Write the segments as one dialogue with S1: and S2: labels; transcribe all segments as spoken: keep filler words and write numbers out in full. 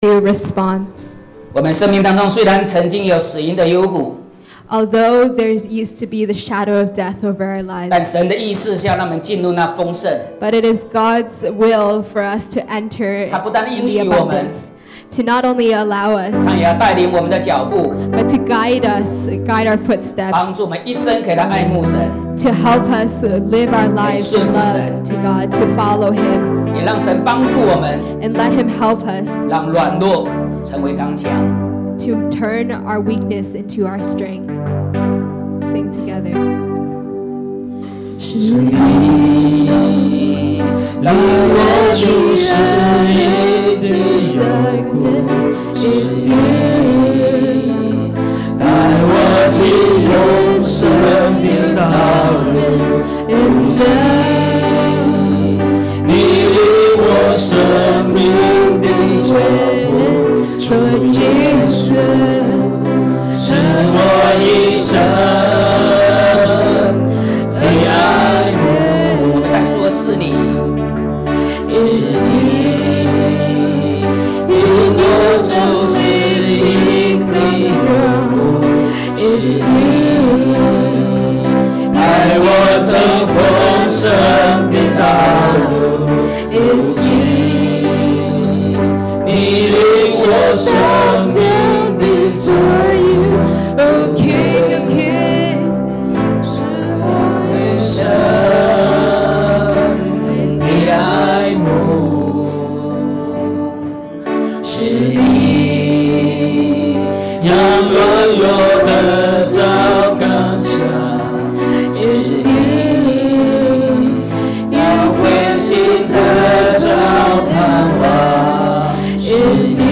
S1: response.
S2: 我们生命当中虽然曾经有死荫的幽谷，
S1: Although there used to be the shadow of death over our
S2: 但
S1: lives,
S2: 神的意思是要让我们进入那丰盛。
S1: but it is God's will for us to enter
S2: 他不但
S1: in
S2: 应
S1: the
S2: 许我们，
S1: abundance, to not only allow
S2: 他
S1: us,
S2: 也要带领我们的脚步，
S1: but to guide us, guide our
S2: 帮
S1: footsteps,
S2: 助我们一生可以来爱慕神，
S1: to help us live our lives in love to God, to follow Him,
S2: 也让神帮助我们，
S1: and let Him help us
S2: 让软弱成为刚强。
S1: to turn our weakness into our strength. Sing together.
S2: 是你让我出死荫的幽谷，是你带我进入生命道路，是你你领我生命的脚步，主耶稣是我一生的爱慕。我们再说是你，是你引我走死荫的幽谷，是你带我走丰盛的道路，是你你领我生命的脚步。
S1: Oh, King of Kings,
S2: 是我一生的爱慕，是你让软弱的找刚强，是你让灰心的找盼望，是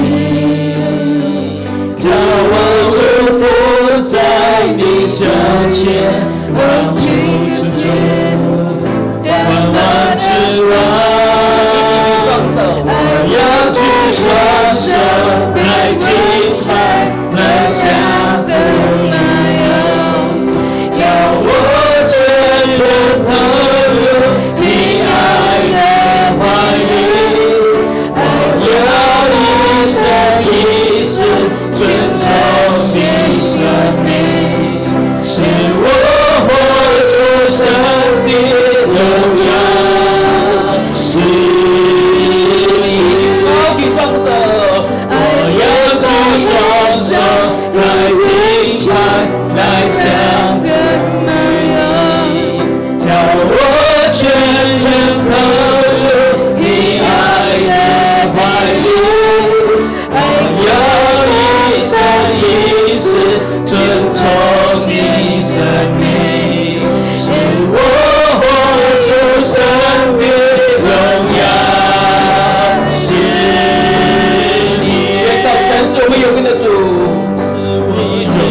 S2: 你叫我匍匐在你脚前，让主出万万之王。一起举双手，我要举双手来敬拜，来向主来拥，叫我全人投入你爱的怀里，我要一生一世尊重你生命，是我活出神的荣耀，是你。一起高举双手，我要举双手来敬拜，来向着你，叫我全人投入你爱的怀里，我要一生一世尊重你生命，是我活出神的荣耀，是你。宣告神是我们有名的主，你是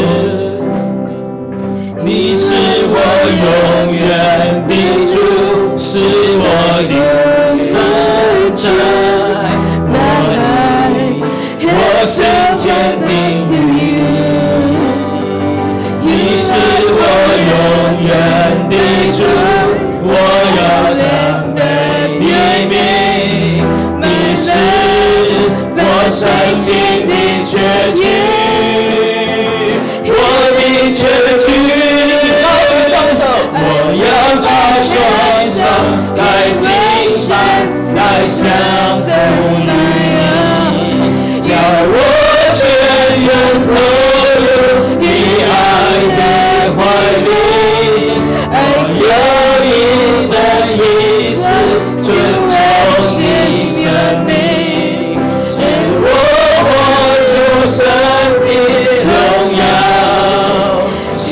S2: 你是我永远的主，是我的山寨，我爱我深坚定你。你是我永远的主，我要赞美你名。你是我生命的确据，我的确据。高举双手，我要举双手来敬拜，来向主来拥，叫我全人投入你爱的怀里，我要一生一世尊重你生命，是我活出神的荣耀，是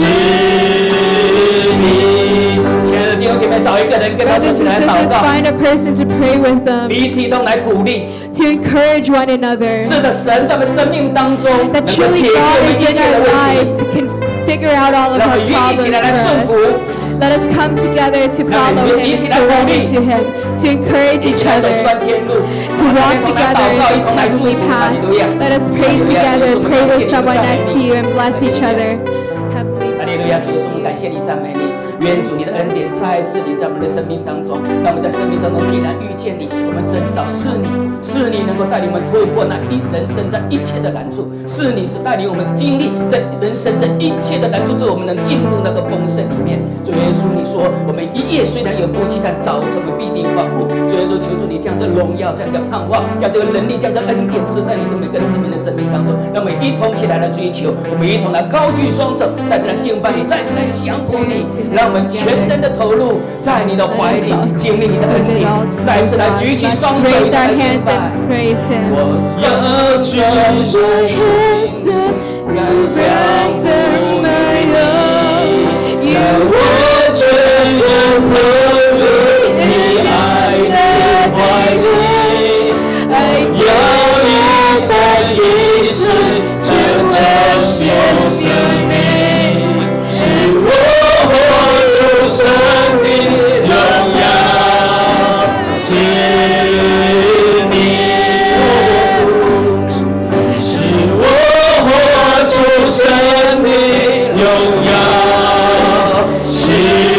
S2: 你。亲爱的弟兄姐妹，找一个人跟他一
S1: brothers
S2: 起
S1: and
S2: 来祷
S1: sisters,
S2: 告，
S1: find a person to pray with them,
S2: 彼此都来鼓励。
S1: to encourage one another.
S2: 是的，神在我们生命当中能
S1: That
S2: 够
S1: truly
S2: 解决我
S1: God
S2: 们一
S1: is in
S2: 切的
S1: our
S2: 问
S1: lives,
S2: 题，
S1: can figure out all of
S2: 让我
S1: our
S2: 们愿意一
S1: problems
S2: 起来
S1: for
S2: 来顺
S1: us.
S2: 服。
S1: Let us come together to
S2: 让我
S1: follow
S2: 们
S1: Him
S2: 一
S1: and
S2: 起来鼓
S1: surrender
S2: 励，
S1: to Him, to encourage
S2: 一
S1: each
S2: 起来走这
S1: other,
S2: 段天路，
S1: to
S2: 我们
S1: walk
S2: 一同来
S1: together
S2: 祷告，
S1: in
S2: 一
S1: this
S2: 同来祝
S1: heavenly
S2: 福，哈利
S1: path.
S2: 路亚！
S1: Let us
S2: 哈
S1: pray
S2: 利路亚！
S1: together,
S2: 主耶稣，我们
S1: pray
S2: 感谢
S1: with
S2: 你，我们
S1: someone
S2: 赞美
S1: next to
S2: 你。
S1: you, and bless each
S2: 哈利路亚！
S1: other. Heavenly
S2: 哈利路亚！主耶稣，我们感谢你，赞美你。 愿主你的恩典再一次临在我们的生命当中，让我们在生命当中既然遇见你，我们真知道是你，是你能够带领我们突破那一人生在一切的难处，是你是带领我们经历在人生这一切的难处之后，我们能进入那个丰盛里面。主耶稣，你说我们一夜虽然有哭泣，但早晨我们必定欢呼。主耶稣，求主你将这荣耀、将这盼望、将这个能力、将这恩典赐在你的每个生命的生命当中，让我们一同起来来追求，我们一同来高举双手，再次来敬拜你，再次来降服你，让我们全人的投入在你的怀里，经历你的恩典，再次来举起双手来敬拜。我要举起来向着你，让我全然投入你爱的怀里，要一生一世就彰显生命，使我活出生命荣耀，是你使我活出生命荣耀，是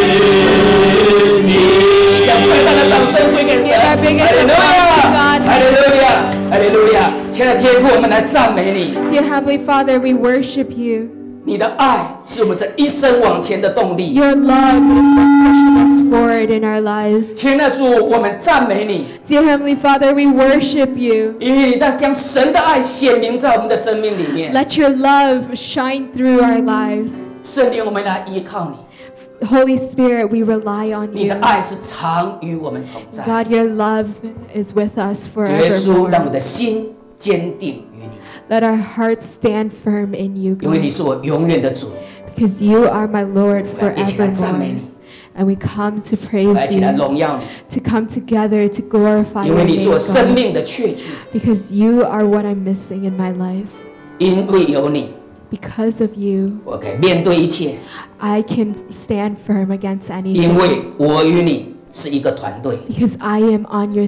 S2: 你。将最大的掌声归给神！哈利路亚！哈利路亚！哈利路亚！亲爱的天父，我们来赞美你。
S1: Dear Heavenly Father, we worship you.
S2: 你的爱是我们这一生往前的动力。
S1: Your love is what's pushing us forward in our lives.
S2: 亲爱的主，我们赞美你。
S1: Dear Heavenly Father, we worship you.
S2: 因为你在将神的爱显明在我们的生命里面。
S1: Let your love shine through our lives.
S2: 圣灵，我们来依靠你。
S1: Holy Spirit, we rely on
S2: 你
S1: you.
S2: 的爱是常与我们同在。
S1: God, your love is with us
S2: 主耶稣，让我
S1: forevermore.
S2: 的心坚定于你，
S1: Let our hearts stand firm in you,
S2: 因为你
S1: God,
S2: 是我永远的主。
S1: because you are my Lord
S2: 我们一起来赞美
S1: forevermore.
S2: 你，
S1: And we come to
S2: 我们一
S1: praise
S2: 起来
S1: you,
S2: 荣耀你，
S1: to come together to glorify
S2: 因
S1: your
S2: 为你是
S1: name,
S2: 我生
S1: God,
S2: 命的确据，
S1: because you are what I'm missing in my life.
S2: 因为有你，
S1: Because of you,
S2: 我可以面对一切，
S1: I can stand firm against
S2: 因
S1: anything.
S2: 为我与你是一个团队。
S1: Because I am on your